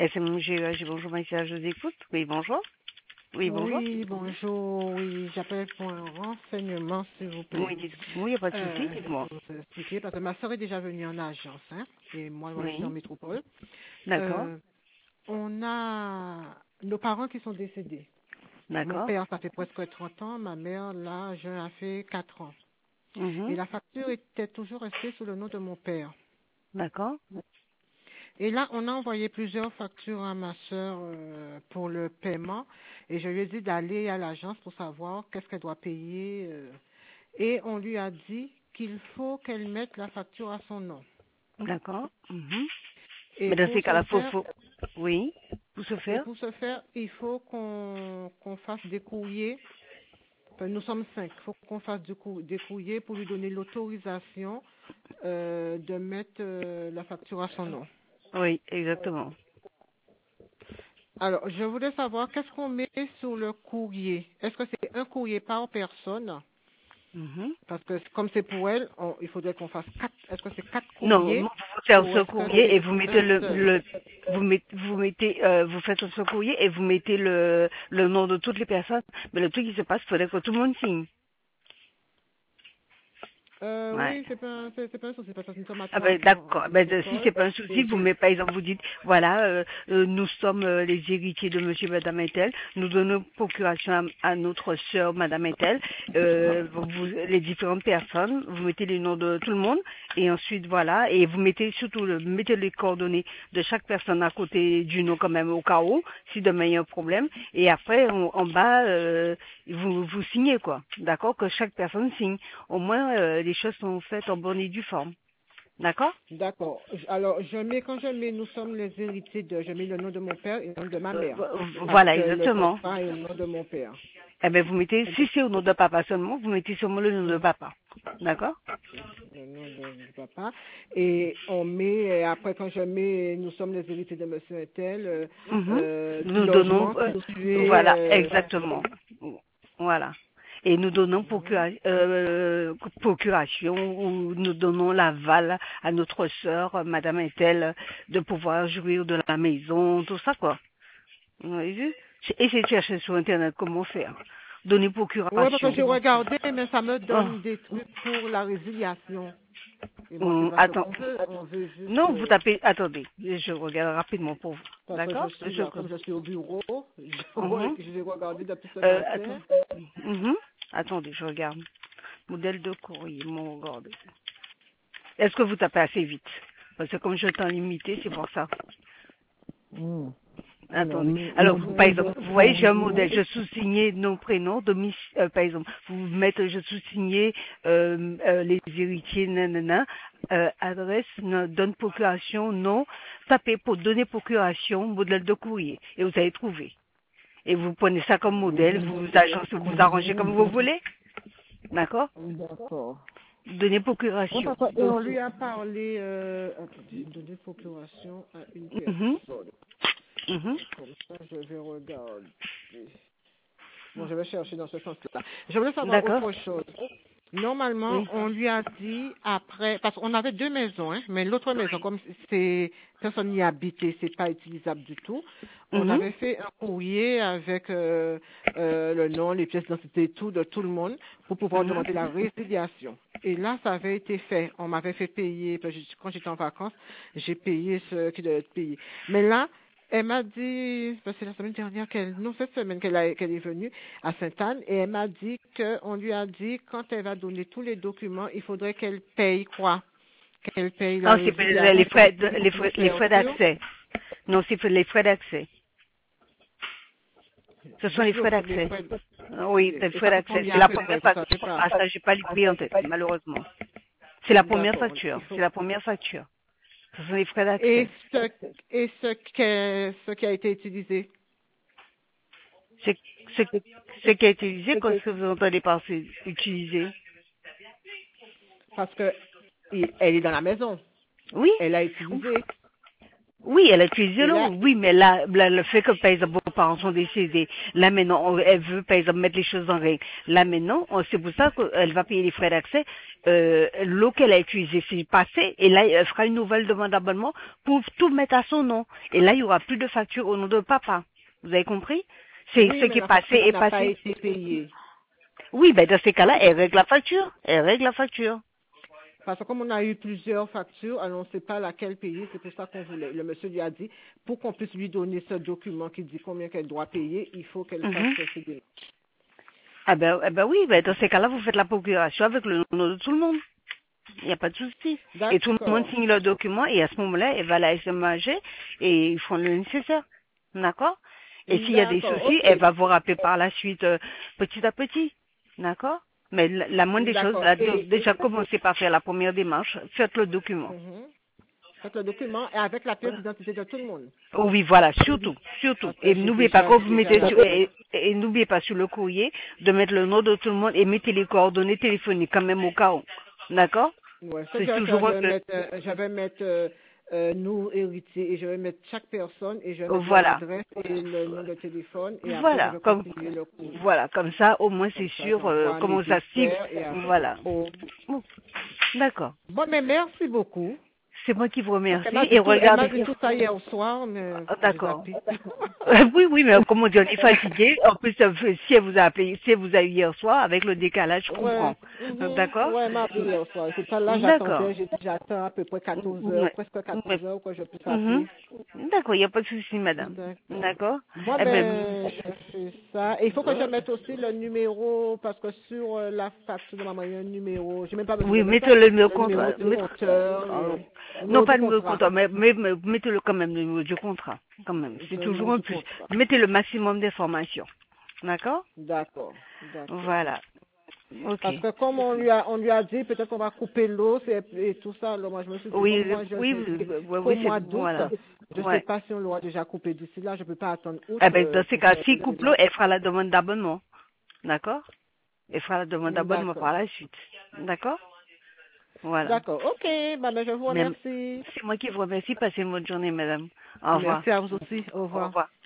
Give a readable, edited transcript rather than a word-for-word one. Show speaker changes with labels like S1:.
S1: SMGEH, bonjour, Maïssa, je vous écoute. Oui, bonjour. Oui, bonjour.
S2: Oui, bonjour. Oui, j'appelle pour un renseignement, s'il vous plaît.
S1: Oui, oui, il n'y a pas de souci, dites-moi.
S2: Pour vous expliquer, parce que ma soeur est déjà venue en agence, hein, et moi, je suis en
S1: Oui,
S2: métropole.
S1: d'accord,
S2: Euh, on a nos parents qui sont décédés. Mon
S1: d'accord.
S2: père, ça fait presque 30 ans. Ma mère, là, je a fait 4 ans. Et
S1: Mhm,
S2: la facture était toujours restée sous le nom de mon père.
S1: d'accord,
S2: Et là, on a envoyé plusieurs factures à ma sœur pour le paiement. Et je lui ai dit d'aller à l'agence pour savoir qu'est-ce qu'elle doit payer. Et on lui a dit qu'il faut qu'elle mette la facture à son nom.
S1: d'accord. Mhm.
S2: Et
S1: Mais dans
S2: pour
S1: ces
S2: ce
S1: cas-là,
S2: faire,
S1: oui, pour se
S2: et
S1: faire.
S2: pour ce faire, il faut qu'on fasse des courriers. Enfin, nous sommes 5. Il faut qu'on fasse des courriers pour lui donner l'autorisation de mettre la facture à son nom.
S1: Oui, exactement.
S2: Alors, je voulais savoir qu'est-ce qu'on met sur le courrier. Est-ce que c'est un courrier par personne?
S1: Mhm.
S2: Parce que comme c'est pour elle, il faudrait qu'on fasse 4. Est-ce que c'est 4
S1: Non,
S2: courriers
S1: vous faites
S2: ou
S1: ce
S2: est-ce que
S1: courrier et
S2: c'est
S1: vous mettez
S2: un seul?
S1: vous faites ce courrier et vous mettez le nom de toutes les personnes. Mais le truc qui se passe, il faudrait que tout le monde signe. Ouais.
S2: Oui, c'est pas un souci parce que nous sommes à
S1: Ah ben
S2: 3 ans
S1: d'accord.
S2: en
S1: Si
S2: métropole.
S1: c'est pas un souci,
S2: Et
S1: vous mettez par exemple, vous dites voilà, nous sommes les héritiers de Monsieur, Madame Intel. Nous donnons procuration à notre sœur, Madame Intel. Les différentes personnes, vous mettez les noms de tout le monde et ensuite voilà et vous mettez surtout mettez les coordonnées de chaque personne à côté du nom quand même au cas où si demain il y a un problème et après en bas vous signez quoi. D'accord que chaque personne signe. Au moins les choses sont faites en bonne et due forme. D'accord?
S2: d'accord. Alors, quand je mets nous sommes les héritiers je mets le nom de mon père et le nom de ma mère. Parce
S1: Voilà,
S2: que le
S1: exactement.
S2: contrat est au nom de mon père.
S1: Eh bien, vous mettez, si c'est au nom de papa seulement, vous mettez seulement le nom de
S2: Mhm.
S1: papa. D'accord?
S2: Le nom du papa. Et on met, après quand je mets, nous sommes les héritiers de monsieur Intel,
S1: Mhm.
S2: du
S1: Nous donnons,
S2: logement situé,
S1: voilà, exactement. Voilà. Et nous donnons procuration ou nous donnons l'aval à notre sœur, Madame Intel, de pouvoir jouir de la maison, tout ça, quoi. Vous avez vu? Essayez de chercher sur Internet comment faire. Donner
S2: ouais, parce que
S1: procuration.
S2: j'ai regardé, mais ça me
S1: Oh.
S2: donne des trucs pour la résiliation. Et moi, c'est pas ce
S1: Attends.
S2: qu'on veut. On veut juste,
S1: Non, vous tapez. Attendez, je regarde rapidement pour vous.
S2: parce que je
S1: D'accord?
S2: suis là, comme je suis au bureau,
S1: Mhm.
S2: je vais regarder depuis ce matin.
S1: Attends. Mhm. Attendez, je regarde. Modèle de courrier, mon regarde. Est-ce que vous tapez assez vite? Parce que comme je suis temps limité, c'est pour ça.
S2: Hmm. Alors,
S1: Attendez. Alors, par
S2: modèle de
S1: exemple, vous voyez, j'ai un modèle,
S2: courrier.
S1: je sous-signais nos prénoms, par exemple, vous mettez, je sous-signais les héritiers, nanana, adresse, donne procuration, nom, tapez pour donner procuration, modèle de courrier, et vous allez trouver. Et vous prenez ça comme modèle, vous arrangez comme vous voulez, d'accord?
S2: D'accord.
S1: Donnez
S2: Ouais,
S1: procuration.
S2: et on lui a parlé, attendez, donner procuration à une
S1: Mhm,
S2: personne.
S1: mhm,
S2: Comme ça, je vais regarder. Bon, je vais chercher dans ce sens-là. Je voulais savoir
S1: d'accord?
S2: autre chose. Normalement,
S1: Oui.
S2: on lui a dit après, parce qu'on avait 2 maisons, hein, mais l'autre maison, comme c'est personne n'y habitait, c'est pas utilisable du tout. On
S1: Mhm,
S2: avait fait un courrier avec le nom, les pièces d'identité, tout de tout le monde pour pouvoir
S1: mhm.
S2: demander la résiliation. Et là, ça avait été fait. On m'avait fait payer, parce que quand j'étais en vacances, j'ai payé ce qui devait être payé. Mais là, elle m'a dit, parce que c'est la semaine dernière non, cette semaine qu'elle est venue à Sainte-Anne, et elle m'a dit qu'on lui a dit, quand elle va donner tous les documents, il faudrait qu'elle paye quoi? Qu'elle paye la
S1: Non, c'est les
S2: résiliation,
S1: les frais
S2: l'ouverture,
S1: d'accès. Non, c'est les frais d'accès. Ce sont les
S2: juste
S1: frais
S2: les
S1: d'accès.
S2: frais.
S1: Oui,
S2: Ok.
S1: les
S2: Et
S1: frais
S2: ça coûte
S1: d'accès. C'est
S2: combien à
S1: la
S2: peu
S1: première
S2: près? Vous savez
S1: facture.
S2: pas?
S1: Ah, ça, j'ai pas les prix en tête, malheureusement. C'est la première
S2: D'accord.
S1: facture.
S2: Il
S1: C'est
S2: faut.
S1: la première facture. Ce sont les frais
S2: Et
S1: d'accès.
S2: ce qui a été utilisé?
S1: C'est ce qui est utilisé, qu'est-ce que vous entendez par utiliser?
S2: Parce que elle est dans la maison.
S1: Oui,
S2: Elle a utilisé.
S1: Oui, elle a utilisé
S2: Et
S1: l'eau,
S2: là,
S1: oui, mais là, le fait que, par exemple, vos parents sont décédés, là maintenant, elle veut, par exemple, mettre les choses en règle. Là maintenant, c'est pour ça qu'elle va payer les frais d'accès. L'eau qu'elle a utilisée, c'est passé, et là, elle fera une nouvelle demande d'abonnement pour tout mettre à son nom. Et là, il y aura plus de facture au nom de papa. Vous avez compris? C'est
S2: oui,
S1: ce
S2: mais
S1: qui est
S2: la
S1: passé
S2: facture
S1: est
S2: n'a pas
S1: passé.
S2: été payée.
S1: Oui, ben dans ces cas-là, elle règle la facture. Elle règle la facture.
S2: Parce que comme on a eu plusieurs factures, alors on ne sait pas laquelle payer, c'est pour ça qu'on voulait. Le monsieur lui a dit, pour qu'on puisse lui donner ce document qui dit combien qu'elle doit payer, il faut qu'elle fasse
S1: Mhm.
S2: ces démarches.
S1: Eh ben oui, ben dans ces cas-là, vous faites la procuration avec le nom de tout le monde. Il n'y a pas de souci. Et tout le monde
S2: D'accord.
S1: signe le document et à ce moment-là, elle va la SMAG et ils font le nécessaire. D'accord? Et s'il y a des
S2: D'accord,
S1: soucis,
S2: ok.
S1: elle va vous rappeler par la suite, petit à petit. D'accord? Mais la moindre des choses,
S2: D'accord.
S1: là,
S2: Et
S1: déjà commencez par faire la première démarche, faites le document.
S2: mhm. Faites le document et avec la pièce d'identité de tout le monde.
S1: Oh oui, voilà, surtout, surtout.
S2: Parce que
S1: Et
S2: j'ai
S1: n'oubliez pas, quand
S2: déjà,
S1: vous
S2: déjà
S1: mettez
S2: la
S1: sur,
S2: pièce.
S1: et n'oubliez pas sur le courrier de mettre le nom de tout le monde et mettez les coordonnées téléphoniques quand même au cas où. D'accord?
S2: Ouais, ça,
S1: C'est toujours
S2: je
S1: un
S2: vais
S1: peu.
S2: mettre, nous, héritiers, et je vais mettre chaque personne, et je vais mettre leur
S1: Voilà.
S2: adresse et le nom de téléphone, et après, je
S1: Voilà,
S2: vais continuer le courrier.
S1: voilà, comme ça, au moins c'est
S2: Comme ça,
S1: sûr,
S2: j'envoie à mes
S1: comment ça cible.
S2: experts, et après.
S1: Voilà.
S2: Oh.
S1: Bon, d'accord.
S2: Bon, mais merci beaucoup.
S1: C'est moi qui vous
S2: Parce qu'elle
S1: remercie
S2: m'a
S1: et
S2: dit tout, elle m'a
S1: regardez.
S2: dit tout ça hier au soir, mais
S1: Ah,
S2: j'ai
S1: d'accord.
S2: zappé.
S1: Oui, oui, mais comme on dit, on est fatigué. En plus, si elle vous a appelé, si elle vous a eu hier soir, avec le décalage, je
S2: Ouais,
S1: comprends. D'accord?
S2: ouais, elle m'a appelé hier soir. C'est ça, là,
S1: D'accord.
S2: j'attendais, j'ai dit, j'attends à peu près 14 heures,
S1: Ouais.
S2: presque
S1: Ouais.
S2: 14 heures, que je puisse
S1: Mhm.
S2: appeler.
S1: D'accord, il n'y a pas de souci, madame.
S2: D'accord.
S1: D'accord?
S2: Moi,
S1: Eh ben,
S2: ben, je fais ça. Et il faut que je mette aussi le numéro, parce que sur la facture de maman, il y a un numéro. J'ai même pas besoin
S1: oui,
S2: de mettre ça.
S1: mettez le numéro
S2: Le numéro
S1: contrat.
S2: du compteur, le
S1: Non,
S2: numéro
S1: pas
S2: du
S1: le numéro de
S2: contrat.
S1: contrat, mais mettez-le quand même, le numéro du contrat. Quand même. C'est
S2: Le numéro
S1: toujours un
S2: du
S1: plus.
S2: contrat.
S1: Mettez le maximum d'informations. D'accord?
S2: D'accord, d'accord.
S1: Voilà. Ok.
S2: Parce que comme on lui a dit, peut-être qu'on va couper l'eau et tout ça. Alors moi, je me suis dit,
S1: Oui,
S2: comme moi, je
S1: oui,
S2: sais
S1: oui,
S2: qu'au
S1: oui, c'est,
S2: mois d'août,
S1: voilà.
S2: je ne sais
S1: Ouais.
S2: pas si on l'aura déjà coupé d'ici là. Je ne peux pas attendre août
S1: Eh ben, dans ces
S2: pour
S1: cas,
S2: faire
S1: si
S2: le
S1: couple,
S2: démarche.
S1: elle fera la demande d'abonnement. D'accord? Elle fera la demande d'abonnement
S2: D'accord.
S1: par la suite. D'accord? Voilà.
S2: D'accord. OK. Bah, ben, je vous
S1: Mais
S2: remercie.
S1: c'est moi qui vous remercie. Passez une bonne journée, madame. Au revoir.
S2: Merci à vous aussi. Au
S1: Au
S2: revoir.
S1: revoir.